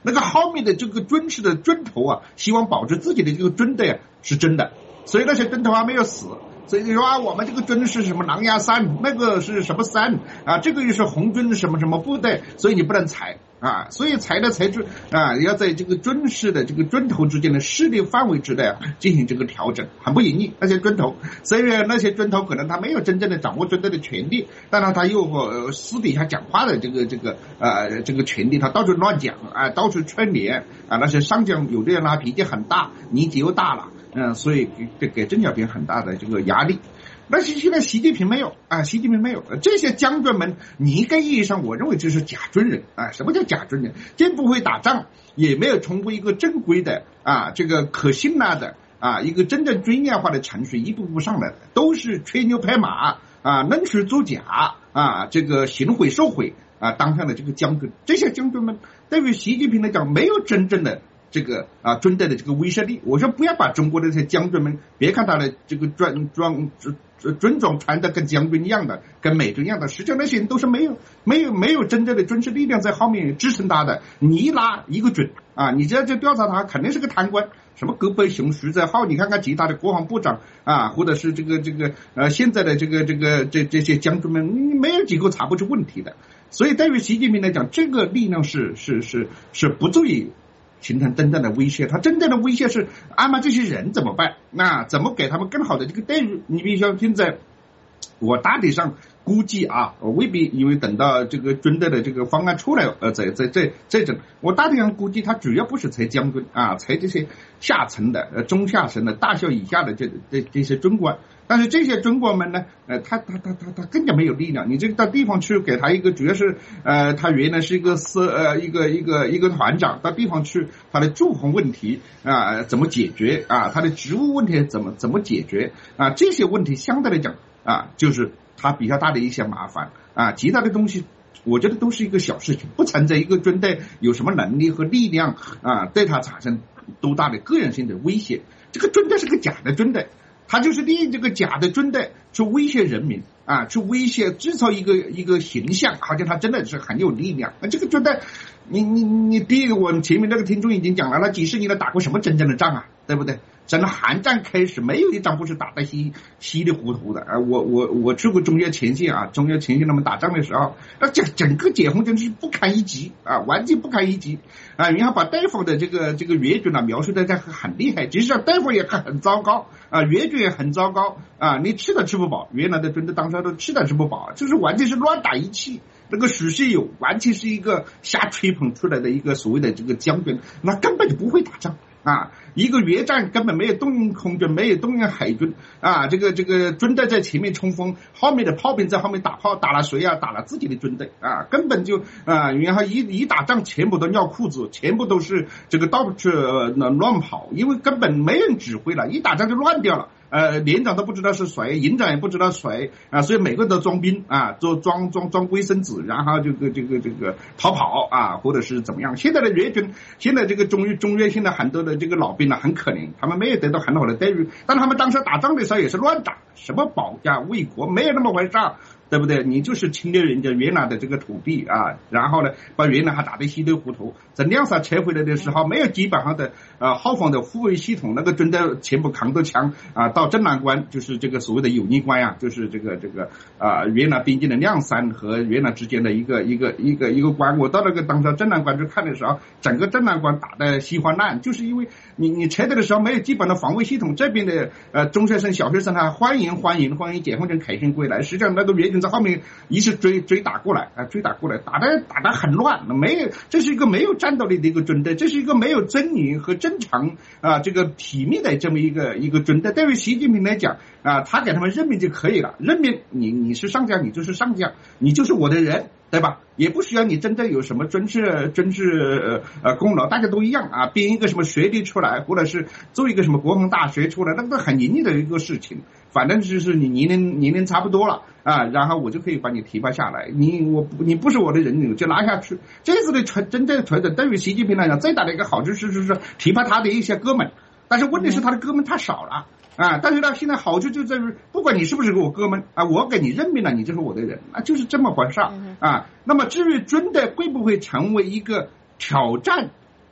那个后面的这个军事的军头啊，希望保持自己的这个军队啊是真的，所以那些军头还没有死。所以你说啊，我们这个军是什么狼牙山，那个是什么山啊？这个又是红军什么什么部队，所以你不能裁啊。所以裁的裁制啊，要在这个军事的这个军头之间的势力范围之内啊进行这个调整，很不容易。那些军头，虽然那些军头可能他没有真正的掌握军队的权力，但是他又呃私底下讲话的这个这个呃这个权力，他到处乱讲啊，到处串联啊。那些上将有的人他脾气很大，年纪又大了。嗯，所以给给邓小平很大的这个压力。但是现在习近平没有啊，习近平没有这些将军们，你一个意义上，我认为就是假军人啊。什么叫假军人？既不会打仗，也没有通过一个正规的啊，这个可信赖的啊，一个真正专业化的程序一步步上来的，都是吹牛拍马啊，弄虚作假啊，这个行贿受贿啊，当上的这个将军。这些将军们对于习近平来讲，没有真正的这个啊军队的这个威慑力。我说不要把中国的这些将军们，别看他的这个装装军装穿的跟将军一样的，跟美军一样的，实际上那些人都是没有没有没有真正的军事力量在后面支撑他的。你一拉一个准啊，你只要去调查他，肯定是个贪官，什么戈贝雄、徐载浩，你看看其他的国防部长啊，或者是这个这个呃现在的这个这个这这些将军们，没有几个查不出问题的。所以对于习近平来讲，这个力量是是是是不足以形成真正的威胁。他真正的威胁是安排这些人怎么办？那怎么给他们更好的这个待遇？你比如说现在，我大体上估计啊，我未必，因为等到这个军队的这个方案出来，呃，在在在这种，我大体上估计他主要不是裁将军啊，裁这些下层的、呃中下层的、大校以下的这这这些军官。但是这些军官们呢，呃，他他他他他更加没有力量。你这个到地方去给他一个，主要是呃，他原来是一个司呃一个一个一个团长，到地方去，他的住房问题啊、呃、怎么解决啊？他的职务问题怎么怎么解决啊？这些问题相对来讲啊，就是他比较大的一些麻烦啊，其他的东西我觉得都是一个小事情，不存在一个军队有什么能力和力量啊，对他产生多大的个人性的威胁。这个军队是个假的军队。他就是利用这个假的军队去威胁人民啊，去威胁制造一个一个形象，好像他真的是很有力量。那这个军队，你你你第一个，我们前面那个听众已经讲了，他几十年来打过什么真正的仗啊，对不对？整个韩战开始，没有一仗不是打得稀稀里糊涂的啊！我我我去过中越前线啊，中越前线他们打仗的时候，那整整个解放军是不堪一击啊，完全不堪一击啊！然后把对方的这个这个越军呢描述的这很厉害，其实上对方也很糟糕啊，越军也很糟糕啊，你吃都吃不饱，越南的军队当时都吃都吃不饱，就是完全是乱打一气。那个许世友完全是一个瞎吹捧出来的一个所谓的这个将军，那根本就不会打仗。啊，一个越战根本没有动用空军，没有动用海军啊，这个这个军队在前面冲锋，后面的炮兵在后面打炮，打了谁啊？打了自己的军队啊，根本就啊，然后一一打仗全部都尿裤子，全部都是这个到处乱跑，因为根本没人指挥了，一打仗就乱掉了。呃，连长都不知道是谁，营长也不知道谁啊，所以每个人都装兵啊，做装装装卫生纸，然后这个这个这个逃跑啊，或者是怎么样。现在的越军，现在这个中越中越现在很多的这个老兵呢，很可怜，他们没有得到很好的待遇，但他们当时打仗的时候也是乱打，什么保家卫国，没有那么回事。对不对？你就是侵略人家越南的这个土地啊，然后呢，把越南还打得稀里糊涂。在谅山撤回来的时候，没有基本上的呃后方的护卫系统，那个军队全部扛着枪啊，到镇南关，就是这个所谓的友谊关呀、啊，就是这个这个啊越南边境的谅山和越南之间的一个一个一个一个关。我到那个当时镇南关去看的时候，整个镇南关打得稀花烂，就是因为你你撤退的时候没有基本的防卫系统，这边的呃中学生、小学生还欢迎欢迎欢迎解放军凯旋归来，实际上那个越军在后面一直追追打过来啊，追打过来，打得打得很乱，没有，这是一个没有战斗力的一个军队，这是一个没有真理和正常啊这个体面的这么一个一个军队。对于习近平来讲啊，他给他们任命就可以了，任命你你是上将，你就是上将，你就是我的人。对吧？也不需要你真正有什么军事军事呃呃功劳，大家都一样啊，编一个什么学历出来，或者是做一个什么国防大学出来，那个很容易的一个事情。反正就是你年龄年龄差不多了啊，然后我就可以把你提拔下来。你我你不是我的人，你就拉下去。这次的传真正传的对于习近平来讲，最大的一个好处是是是提拔他的一些哥们，但是问题是他的哥们太少了。啊，但是呢，现在好处就在于，不管你是不是我哥们啊，我给你任命了，你就是我的人，啊，就是这么回事啊。那么至于军队会不会成为一个挑战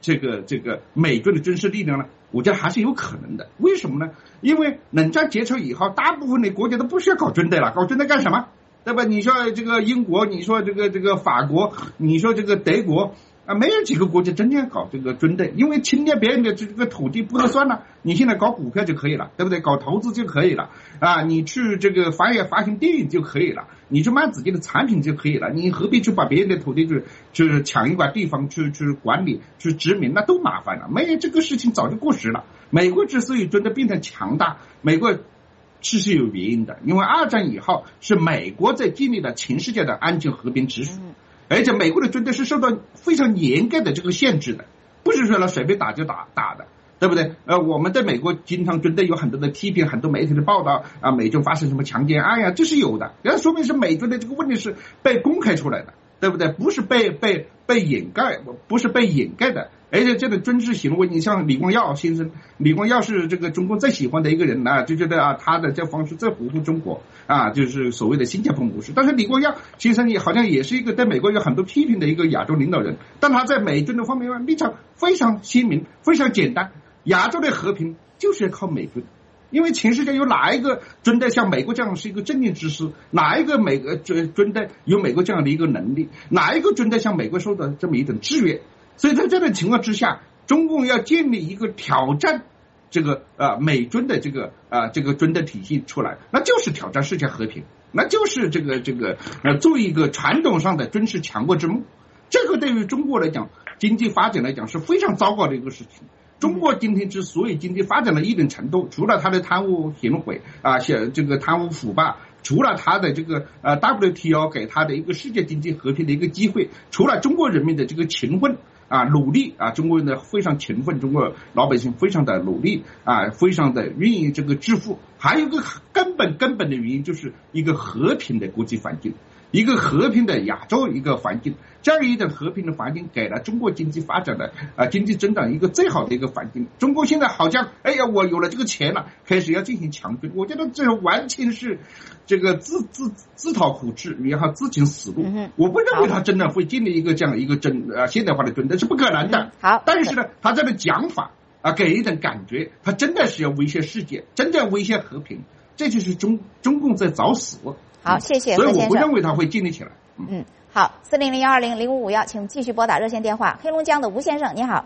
这个这个美军的军事力量呢？我觉得还是有可能的。为什么呢？因为冷战结束以后，大部分的国家都不需要搞军队了，搞军队干什么？对吧？你说这个英国，你说这个这个法国，你说这个德国。啊，没有几个国家真正搞这个军队，因为侵略别人的这个土地不能算了，你现在搞股票就可以了，对不对？搞投资就可以了啊，你去这个发业发行电影就可以了，你去卖自己的产品就可以了，你何必去把别人的土地去去抢一块地方去去管理去殖民，那都麻烦了。没有这个事情早就过时了。美国之所以真的变成强大，美国是是有原因的，因为二战以后是美国在建立了全世界的安全和平秩序。而且美国的军队是受到非常严格的这个限制的，不是说了随便打就打打的，对不对？呃，我们在美国经常军队有很多的批评，很多媒体的报道啊，美军发生什么强奸案呀，这是有的，那说明是美军的这个问题是被公开出来的，对不对？不是被被被掩盖，不是被掩盖的。而且这个军事行为，你像李光耀先生，李光耀是这个中共最喜欢的一个人啊，就觉得啊，他的这方式最符合中国啊，就是所谓的新加坡模式。但是李光耀先生也好像也是一个对美国有很多批评的一个亚洲领导人，但他在美军的方面立场非常鲜明，非常简单。亚洲的和平就是要靠美军，因为全世界有哪一个军队像美国这样是一个正义之师？哪一个美国军军队有美国这样的一个能力？哪一个军队像美国受到这么一种制约？所以在这种情况之下，中共要建立一个挑战这个呃美军的这个呃这个军队体系出来，那就是挑战世界和平，那就是这个这个呃做一个传统上的军事强国之梦。这个对于中国来讲，经济发展来讲是非常糟糕的一个事情。中国今天之所以经济发展到一定程度，除了它的贪污行贿啊，像这个贪污腐败，除了它的这个呃 W T O 给它的一个世界经济和平的一个机会，除了中国人民的这个勤奋啊努力啊，中国人的非常勤奋，中国老百姓非常的努力啊，非常的愿意这个致富，还有一个根本根本的原因就是一个和平的国际环境。一个和平的亚洲一个环境，这样一种和平的环境给了中国经济发展的啊、呃、经济增长一个最好的一个环境。中国现在好像哎呀，我有了这个钱了，开始要进行强军，我觉得这完全是这个自自自讨苦吃，然后自寻死路。嗯、我不认为他真的会建立一个这样一个真呃现代化的军队，是不可能的。 嗯、好， 但是呢，他这个讲法啊，给人一种感觉，他真的是要威胁世界，真的威胁和平，这就是中中共在找死。 好，谢谢何先生。 所以我不认为他会建立起来。 嗯，嗯好，四零零幺二零零五五幺，请继续拨打热线电话。黑龙江的吴先生，你好。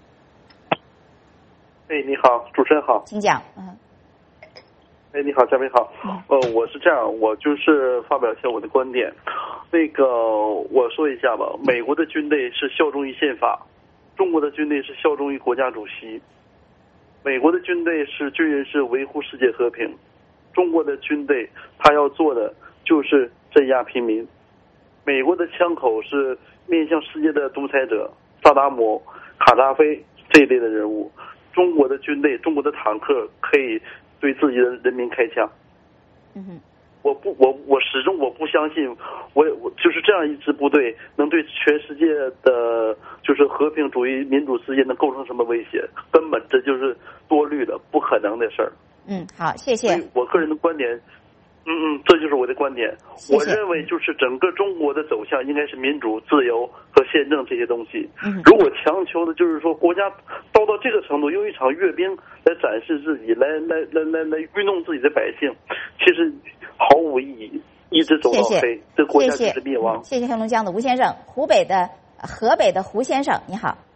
哎，你好，主持人好， 请讲。嗯。 哎，你好，嘉宾好。呃，我是这样，我就是发表一下我的观点。那个，我说一下吧，美国的军队是效忠于宪法，中国的军队是效忠于国家主席。美国的军队是军人是维护世界和平，中国的军队他要做的就是镇压平民。美国的枪口是面向世界的独裁者萨达姆、卡扎菲这一类的人物，中国的军队、中国的坦克可以对自己的人民开枪。 嗯哼， 我不，我我始终我不相信，我我就是这样一支部队能对全世界的就是和平主义、民主世界能构成什么威胁？根本这就是多虑的，不可能的事儿。 嗯，好，谢谢。 我个人的观点。嗯嗯，这就是我的观点。 谢谢。 我认为就是整个中国的走向应该是民主、自由和宪政这些东西。 嗯、 如果强求的就是说国家到到这个程度，用一场阅兵来展示自己，来来来来来愚弄自己的百姓，其实毫无意义，一直走到黑， 谢谢这国家就是灭亡。 谢谢。谢谢黑龙江的吴先生，湖北的河北的胡先生，你好。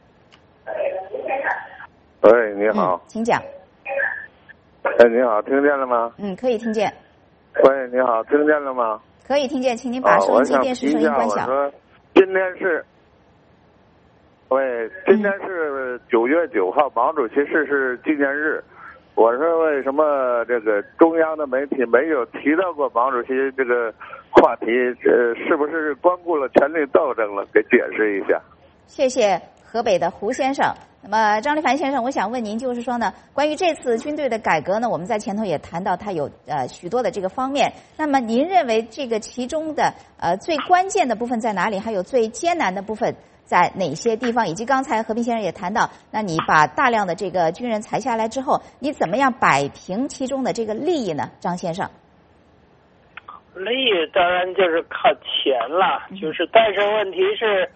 喂，你好、 嗯，请讲。 哎，你好，听见了吗？ 嗯，可以听见。 喂，你好，听见了吗？ 可以听见，请您把收音机、电视声音关小。 我说，今天是，喂，今天是九月九号，毛主席逝世纪念日。我说，为什么这个中央的媒体没有提到过毛主席这个话题？呃，是不是光顾了权力斗争了？给解释一下。 谢谢河北的胡先生。那么张立凡先生，我想问您，就是说呢，关于这次军队的改革呢，我们在前头也谈到它有呃许多的这个方面。那么您认为这个其中的呃最关键的部分在哪里？还有最艰难的部分在哪些地方？以及刚才和平先生也谈到，那你把大量的这个军人裁下来之后，你怎么样摆平其中的这个利益呢？张先生。 利益当然就是靠钱了，就是但是问题是。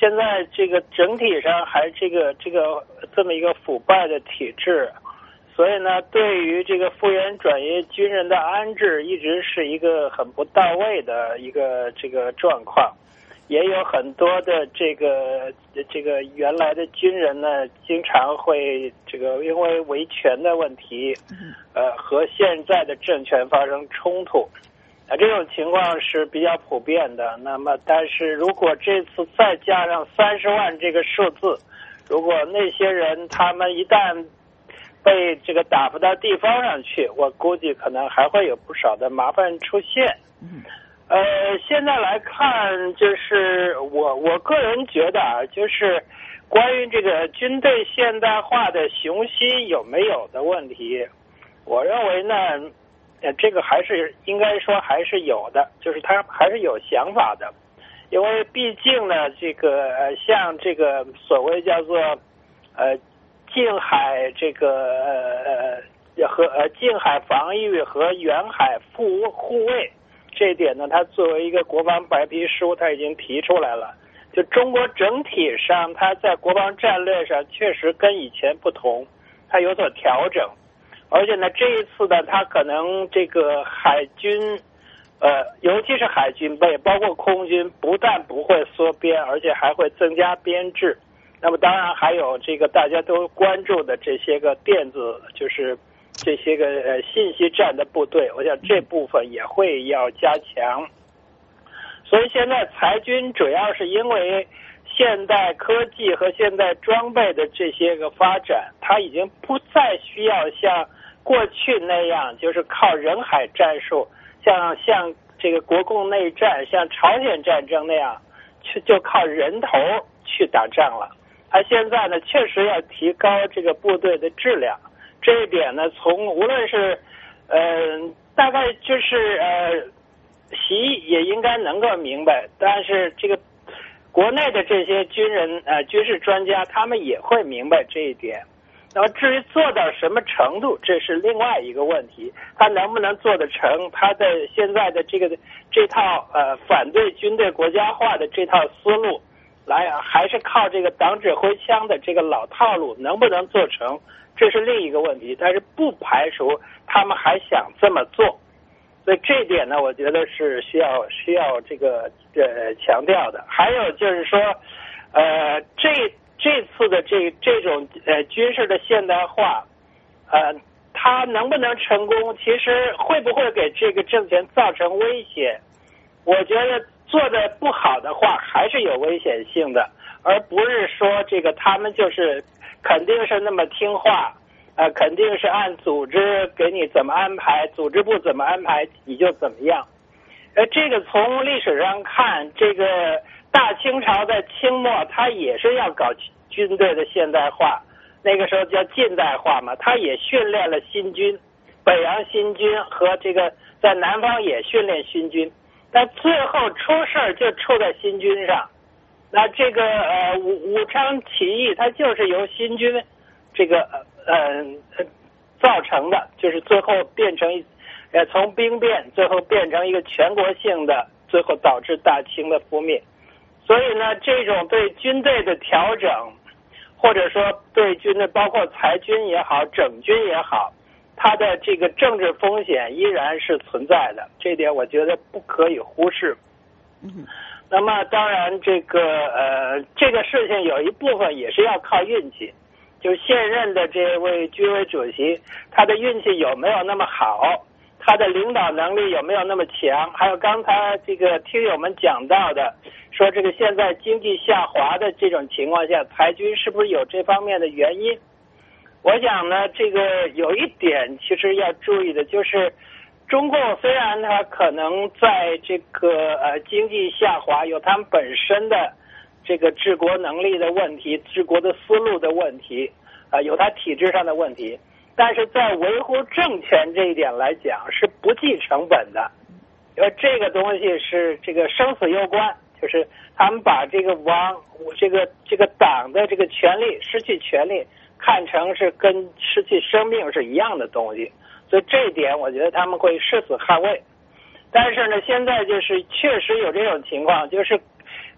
现在这个整体上还这个这个这么一个腐败的体制，所以呢，对于这个复员转业军人的安置，一直是一个很不到位的一个这个状况。也有很多的这个这个原来的军人呢，经常会这个因为维权的问题，呃，和现在的政权发生冲突，啊，这种情况是比较普遍的。那么，但是如果这次再加上三十万这个数字，如果那些人他们一旦被这个打发到地方上去，我估计可能还会有不少的麻烦出现。呃，现在来看，就是我我个人觉得啊，就是关于这个军队现代化的雄心有没有的问题，我认为呢，呃，这个还是应该说还是有的，就是他还是有想法的，因为毕竟呢，这个呃，像这个所谓叫做呃近海这个呃呃和呃近海防御和远海护护卫。这一点呢，它作为一个国防白皮书，它已经提出来了。就中国整体上，它在国防战略上确实跟以前不同，它有所调整。而且呢，这一次呢，它可能这个海军，呃，尤其是海军备，包括空军，不但不会缩编，而且还会增加编制。那么，当然还有这个大家都关注的这些个电子，就是。这些个呃信息战的部队，我想这部分也会要加强。所以现在裁军主要是因为现代科技和现代装备的这些个发展，它已经不再需要像过去那样，就是靠人海战术，像像这个国共内战、像朝鲜战争那样，去就靠人头去打仗了。它现在呢，确实要提高这个部队的质量。这一点呢，从无论是，呃，大概就是呃，习也应该能够明白，但是这个国内的这些军人呃军事专家，他们也会明白这一点。那么至于做到什么程度，这是另外一个问题，他能不能做得成，他的现在的这个这套呃反对军队国家化的这套思路，来还是靠这个党指挥枪的这个老套路，能不能做成？这是另一个问题，但是不排除他们还想这么做，所以这一点呢，我觉得是需要需要这个呃强调的。还有就是说，呃，这这次的这这种呃军事的现代化，呃，它能不能成功，其实会不会给这个政权造成威胁？我觉得做的不好的话，还是有危险性的，而不是说这个他们就是。肯定是那么听话，呃，肯定是按组织给你怎么安排，组织部怎么安排你就怎么样。呃，这个从历史上看，这个大清朝在清末，它也是要搞军队的现代化，那个时候叫近代化嘛，它也训练了新军，北洋新军和这个在南方也训练新军，但最后出事儿就出在新军上。那这个呃武武昌起义，它就是由新军这个呃造成的，就是最后变成一呃从兵变最后变成一个全国性的，最后导致大清的覆灭。所以呢，这种对军队的调整，或者说对军队包括裁军也好、整军也好，它的这个政治风险依然是存在的，这点我觉得不可以忽视。嗯。那么当然，这个呃，这个事情有一部分也是要靠运气，就是现任的这位军委主席，他的运气有没有那么好，他的领导能力有没有那么强，还有刚才这个听友们讲到的，说这个现在经济下滑的这种情况下，裁军是不是有这方面的原因？我想呢，这个有一点其实要注意的就是。中共虽然它可能在这个呃经济下滑，有他们本身的这个治国能力的问题、治国的思路的问题，啊、呃，有它体制上的问题，但是在维护政权这一点来讲是不计成本的，因为这个东西是这个生死攸关，就是他们把这个王这个这个党的这个权力失去权力看成是跟失去生命是一样的东西。所以这一点，我觉得他们会誓死捍卫。但是呢，现在就是确实有这种情况，就是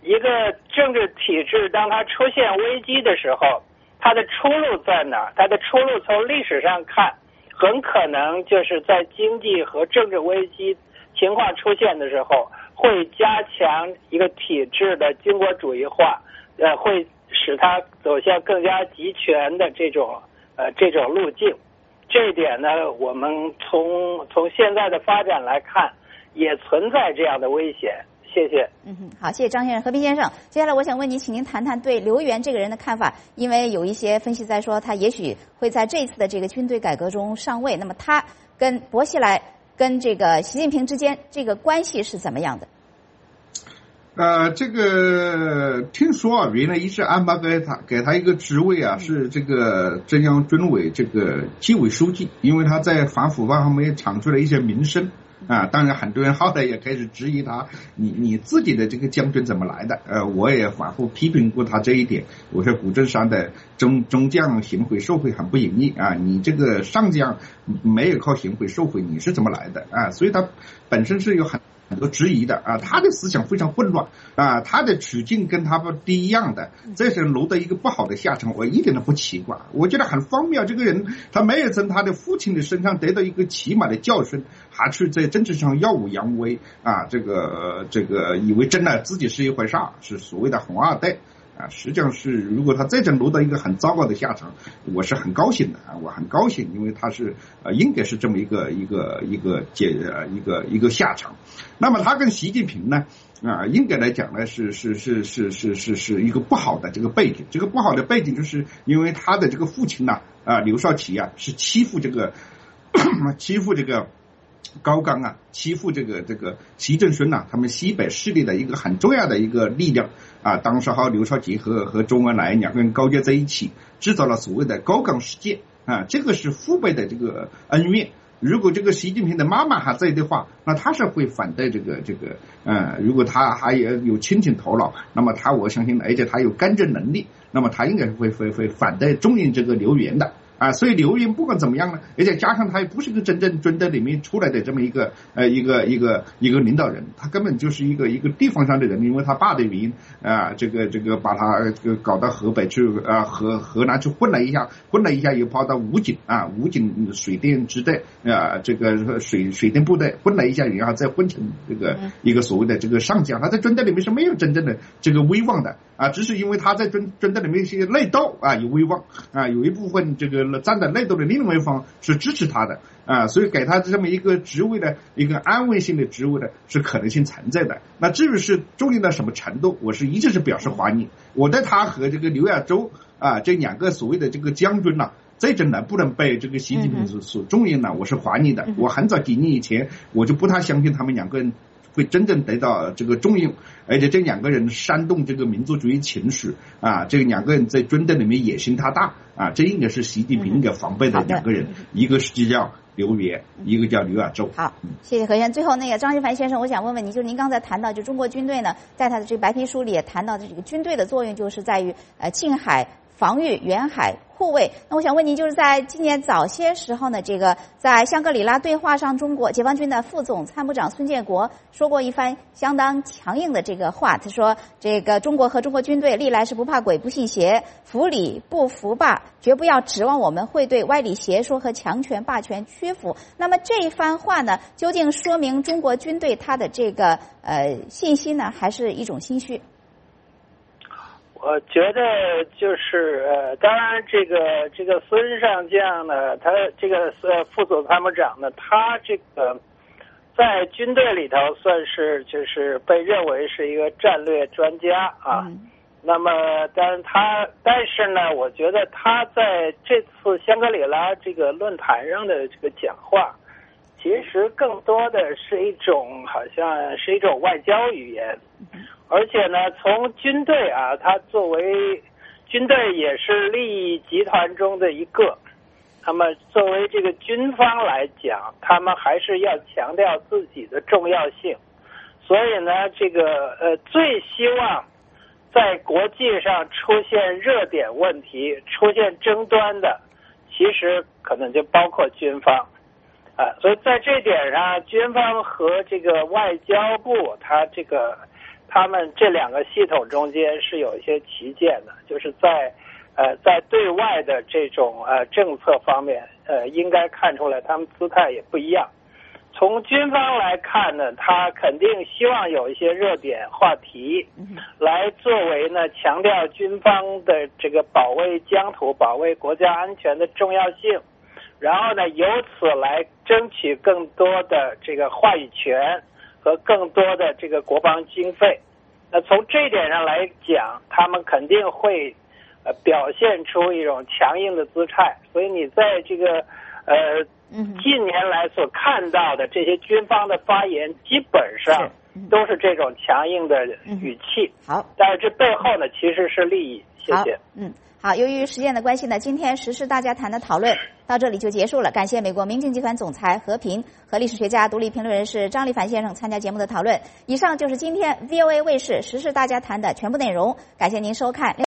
一个政治体制当它出现危机的时候，它的出路在哪儿？它的出路从历史上看，很可能就是在经济和政治危机情况出现的时候，会加强一个体制的军国主义化，呃，会使它走向更加集权的这种呃这种路径。这一点呢，我们从从现在的发展来看，也存在这样的危险。谢谢。 嗯哼，好，谢谢张先生、何斌先生。接下来我想问您，请您谈谈对刘源这个人的看法，因为有一些分析在说他也许会在这次的这个军队改革中上位，那么他跟薄熙来跟这个习近平之间这个关系是怎么样的？ 呃，这个听说啊，原来一直安排给他给他一个职位啊，是这个中央军委这个纪委书记，因为他在反腐败方面闯出了一些名声。啊，当然很多人后来也开始质疑他，你你自己的这个将军怎么来的？呃，我也反复批评过他这一点。我说古镇上的中中将行贿受贿很不容易啊，你这个上将没有靠行贿受贿，你是怎么来的啊？所以他本身是有很很多质疑的啊，他的思想非常混乱啊，他的处境跟他们第一样的，这是落得一个不好的下场，我一点都不奇怪，我觉得很荒谬。这个人他没有从他的父亲的身上得到一个起码的教训，还去在政治上耀武扬威啊，这个这个以为真的自己是一回事，是所谓的红二代。啊，实际上是，如果他再这落到一个很糟糕的下场，我是很高兴的啊，我很高兴，因为他是呃应该是这么一个一个一个结呃一个一个下场。那么他跟习近平呢啊，应该来讲呢是是是是是是是一个不好的这个背景，这个不好的背景就是因为他的这个父亲呢啊刘少奇啊是欺负这个欺负这个。高岗啊，欺负这个这个习正孙呐、啊，他们西北势力的一个很重要的一个力量啊。当时和刘少奇和和周恩来两个人勾结在一起，制造了所谓的高岗事件啊。这个是父辈的这个恩怨。如果这个习近平的妈妈还在的话，那他是会反对这个这个呃，如果他还有有亲情头脑，那么他我相信，而且他有干政能力，那么他应该会会会反对中印这个刘源的。啊，所以刘源不管怎么样呢，而且加上他也不是个真正军队里面出来的这么一个呃一个一个一个领导人，他根本就是一个一个地方上的人，因为他爸的原因啊，这个这个把他这个搞到河北去啊，河河南去混了一下，混了一下又跑到武警啊，武警水电支队啊，这个水水电部队混了一下，然后再混成这个一个所谓的这个上将，他在军队里面是没有真正的这个威望的啊，只是因为他在军军队里面一些内斗啊有威望啊，有一部分这个。站在内斗的另外一方是支持他的啊，所以给他这么一个职位的一个安慰性的职位的是可能性存在的。那至于是重要到什么程度，我是一直是表示怀疑。我对他和这个刘亚洲啊这两个所谓的这个将军呐、啊，这种能不能被这个习近平所所重用呢？我是怀疑的。我很早几年以前我就不太相信他们两个人会真正得到这个重用，而且这两个人煽动这个民族主义情绪啊，这两个人在军队里面野心太大啊，这应该是习近平应该防备的两个人，嗯、一个是叫刘源，一个叫刘亚洲。 好，谢谢何先生。最后那个张一凡先生，我想问问您，就是您刚才谈到，就中国军队呢，在他的这个白皮书里也谈到的这个军队的作用，就是在于呃近海防御、远海护卫。那我想问您，就是在今年早些时候呢，这个在香格里拉对话上，中国解放军的副总参谋长孙建国说过一番相当强硬的这个话。他说，这个中国和中国军队历来是不怕鬼不信邪，服理不服霸，绝不要指望我们会对歪理邪说和强权霸权屈服。那么这一番话呢，究竟说明中国军队他的这个呃信心呢，还是一种心虚？ 我觉得就是呃，当然这个这个孙上将呢，他这个呃副总参谋长呢，他这个在军队里头算是就是被认为是一个战略专家啊。嗯、那么，当然他但是呢，我觉得他在这次香格里拉这个论坛上的这个讲话，其实更多的是一种好像是一种外交语言。而且呢，从军队啊，它作为军队也是利益集团中的一个，那么作为这个军方来讲，他们还是要强调自己的重要性。所以呢，这个呃，最希望在国际上出现热点问题、出现争端的，其实可能就包括军方啊。所以在这点上，军方和这个外交部，它这个。 他们这两个系统中间是有一些旗舰的，就是在呃在对外的这种呃政策方面，呃应该看出来他们姿态也不一样。从军方来看呢，他肯定希望有一些热点话题，来作为呢强调军方的这个保卫疆土、保卫国家安全的重要性，然后呢由此来争取更多的这个话语权和更多的这个国防经费。那从这一点上来讲，他们肯定会呃表现出一种强硬的姿态。所以你在这个呃。近年来所看到的这些军方的发言，基本上都是这种强硬的语气。 好， 但是这背后呢，其实是利益。谢谢。 嗯，好。由于时间的关系呢，今天时事大家谈的讨论到这里就结束了。感谢美国明镜集团总裁何平和历史学家、独立评论人士张立凡先生参加节目的讨论。以上就是今天 V O A 卫视时事大家谈的全部内容。感谢您收看。